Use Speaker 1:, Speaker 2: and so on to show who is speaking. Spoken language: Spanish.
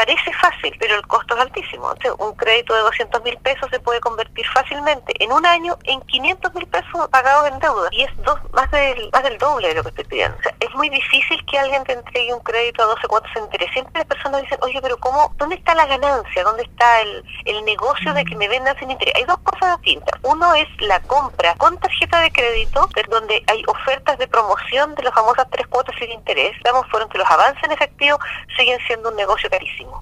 Speaker 1: parece fácil, pero el costo es altísimo. Entonces, un crédito de 200.000 pesos se puede convertir fácilmente en un año en 500.000 pesos pagados en deuda. Y es más del doble de lo que estoy pidiendo. O sea, es muy difícil que alguien te entregue un crédito a 12 cuotas de interés. Siempre las personas dicen, oye, pero ¿cómo? ¿Dónde está la ganancia? ¿Dónde está el negocio de que me vendan sin interés? Hay dos cosas distintas. Uno es la compra con tarjeta de crédito, donde hay ofertas de promoción de las famosas 3 cuotas sin interés. Fueron que los avances en efectivo siguen siendo un negocio carísimo.